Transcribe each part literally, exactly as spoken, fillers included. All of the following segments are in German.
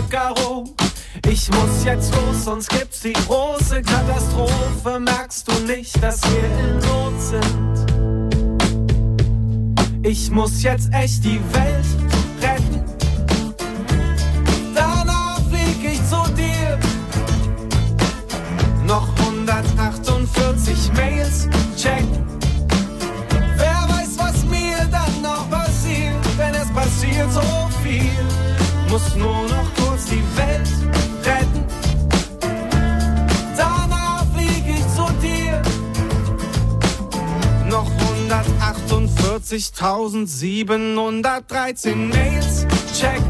Figaro. Ich muss jetzt los, sonst gibt's die große Katastrophe. Merkst du nicht, dass wir in Not sind? Ich muss jetzt echt die Welt retten. Danach flieg ich zu dir. Noch hundertachtundvierzig Mails checken. Wer weiß, was mir dann noch passiert, wenn es passiert so viel. Muss nur noch kurz die Welt retten. Danach flieg ich zu dir. Noch hundertachtundvierzigtausendsiebenhundertdreizehn Mails checken.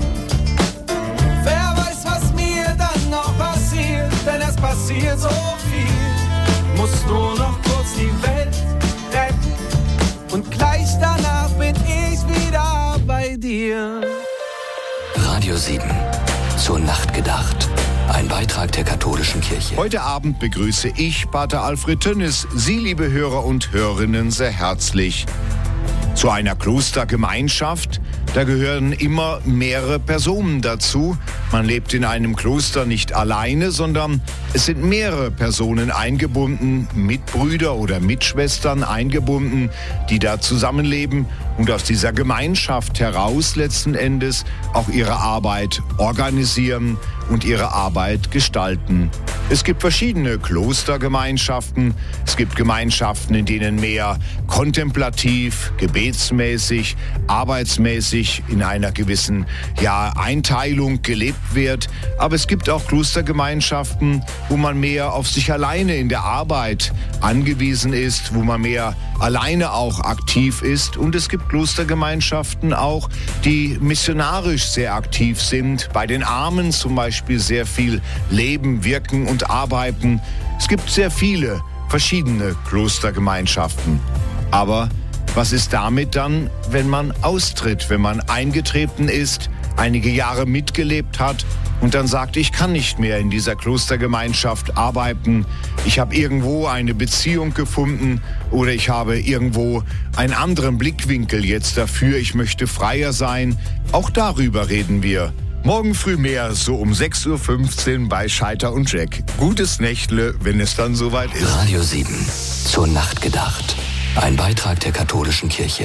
Wer weiß, was mir dann noch passiert, denn es passiert so viel. Muss nur noch kurz die Welt retten. Und gleich danach bin ich wieder bei dir. Radio sieben. Zur Nacht gedacht. Ein Beitrag der katholischen Kirche. Heute Abend begrüße ich, Pater Alfred Tönnis, Sie, liebe Hörer und Hörerinnen, sehr herzlich zu einer Klostergemeinschaft. Da gehören immer mehrere Personen dazu. Man lebt in einem Kloster nicht alleine, sondern es sind mehrere Personen eingebunden, Mitbrüder oder Mitschwestern eingebunden, die da zusammenleben und aus dieser Gemeinschaft heraus letzten Endes auch ihre Arbeit organisieren und ihre Arbeit gestalten. Es gibt verschiedene Klostergemeinschaften. Es gibt Gemeinschaften, in denen mehr kontemplativ, gebetsmäßig, arbeitsmäßig in einer gewissen ja, Einteilung gelebt wird. Aber es gibt auch Klostergemeinschaften, wo man mehr auf sich alleine in der Arbeit angewiesen ist, wo man mehr alleine auch aktiv ist. Und es gibt Klostergemeinschaften auch, die missionarisch sehr aktiv sind, bei den Armen zum Beispiel sehr viel leben, wirken und arbeiten. Es gibt sehr viele verschiedene Klostergemeinschaften. Aber was ist damit dann, wenn man austritt, wenn man eingetreten ist, einige Jahre mitgelebt hat und dann sagt, ich kann nicht mehr in dieser Klostergemeinschaft arbeiten, ich habe irgendwo eine Beziehung gefunden oder ich habe irgendwo einen anderen Blickwinkel jetzt dafür, ich möchte freier sein. Auch darüber reden wir. Morgen früh mehr, so um sechs Uhr fünfzehn bei Scheiter und Jack. Gutes Nächtle, wenn es dann soweit ist. Radio sieben. Zur Nacht gedacht. Ein Beitrag der katholischen Kirche.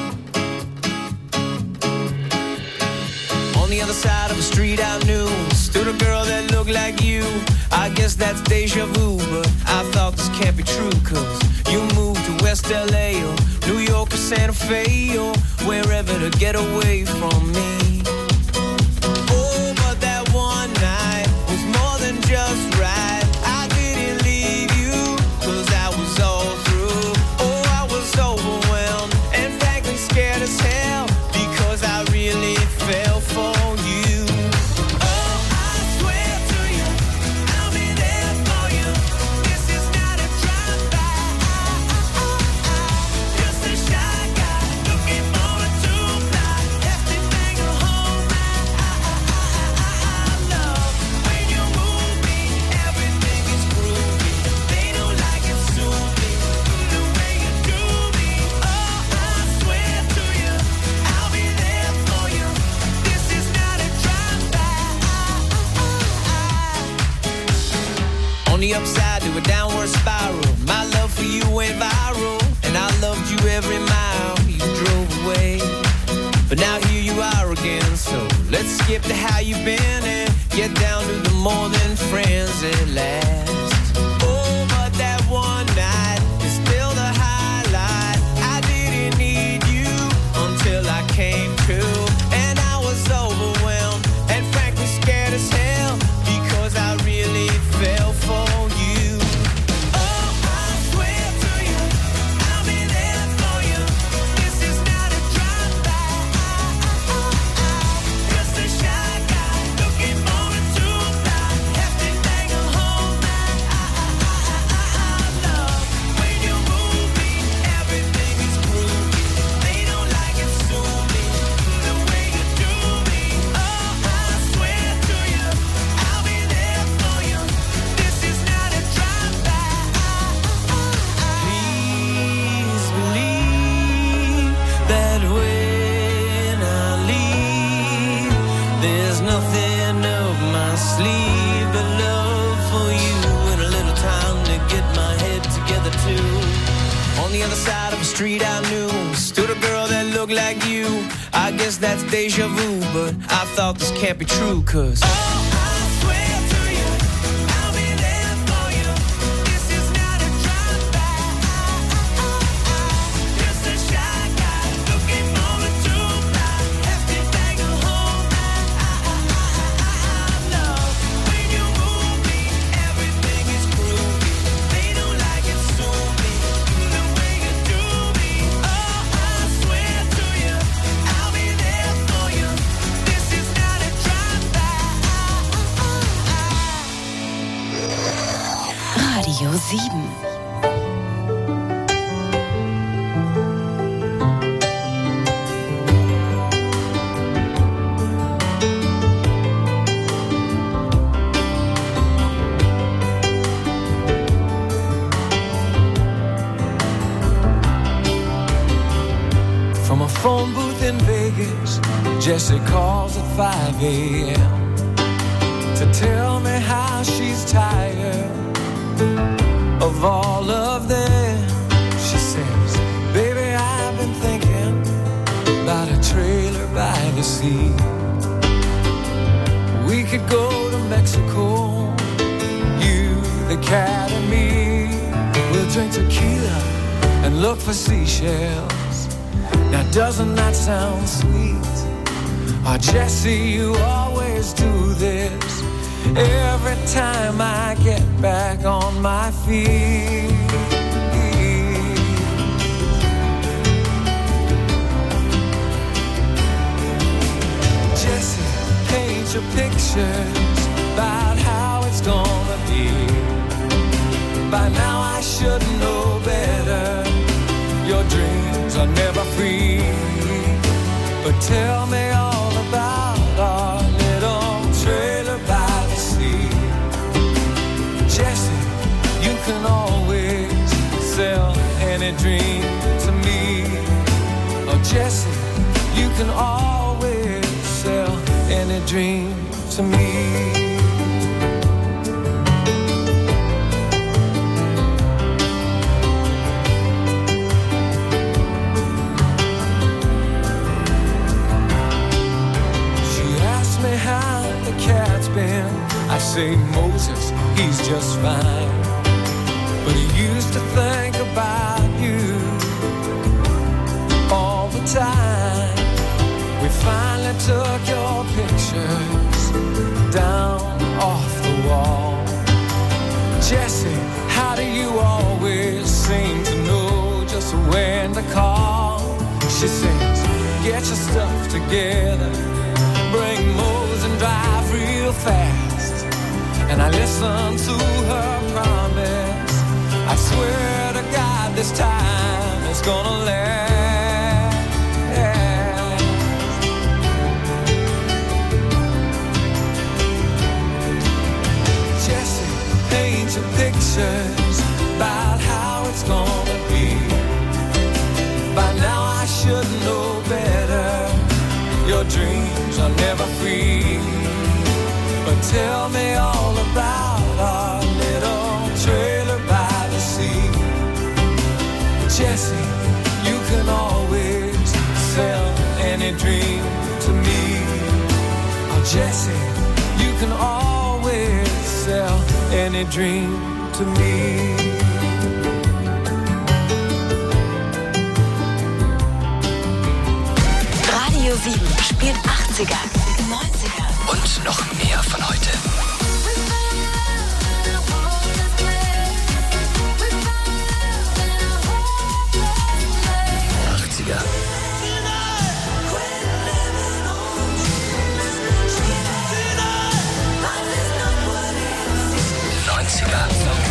On the other side of the street I knew stood a girl that looked like you. I guess that's deja vu, but I thought this can't be true, cause you moved to West L A or New York or Santa Fe or wherever to get away from me. Oh, but that one night was more than just right. I didn't leave you, cause I was all through. Oh, I was overwhelmed and frankly scared as hell, because I really fell for you. Oh, I swear to you, I'll be there for you. This is not a drive-by. Just a shy guy looking for a two-fly. Hefty thing at home. I love when you move me. Everything is groovy. They don't like it soon-y the way you do me. Oh, I swear to you, I'll be there for you. This is not a drive-by. On the upside to a downward spiral, my love for you went viral, and I loved you every mile you drove away. But now here you are again, so let's skip to how you've been and get down to the more than friends at last. Oh, but that one night is still the highlight. I didn't need you until I came to, and I was overwhelmed and frankly scared as hell, because I really fell for you. Oh, I swear to you, I'll be there for you. This is not a drive-by. Just a shy guy looking for a two-fly. Hefty thing at home. my sleeve, but love for you and a little time to get my head together too. On the other side of the street I knew stood a girl that looked like you. I guess that's deja vu, but I thought this can't be true, cause Radio sieben. From a phone booth in Vegas, Jessie calls at five a.m. to tell me how she's tired of all of them. She says, baby, I've been thinking about a trailer by the sea. We could go to Mexico, you, the cat and me. We'll drink tequila and look for seashells. Now doesn't that sound sweet? Oh, Jessie, you always do this every time I get back on my feet. Jessie, paint your pictures about how it's gonna be. By now I should know better. Your dreams are never free. But tell me all about our little trailer by the sea. Jessie, you can always sell any dream to me. Oh, Jessie, you can always sell any dream to me. Cat's been, I say Moses, he's just fine. But he used to think about you all the time. We finally took your pictures down off the wall. Jessie, how do you always seem to know just when to call? She says, get your stuff together, bring Mose and drive real fast. And I listen to her promise. I swear to God this time it's gonna last. Jessie, paint your pictures about how it's gonna be. By now I should know better. Your dreams are never free. But tell me all about our little trailer by the sea. Jessie, you can always sell any dream to me. Oh, Jessie, you can always sell any dream to me. Radio sieben spielt achtziger, neunziger und noch mehr von heute. achtziger. neunziger.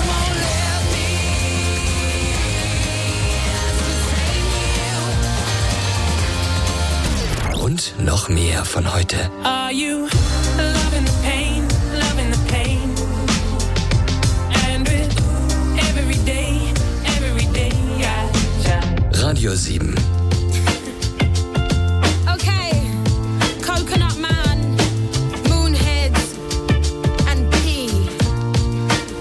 Und noch mehr von heute. Are you loving the pain, loving the pain? And with every day, every day I try. Radio sieben.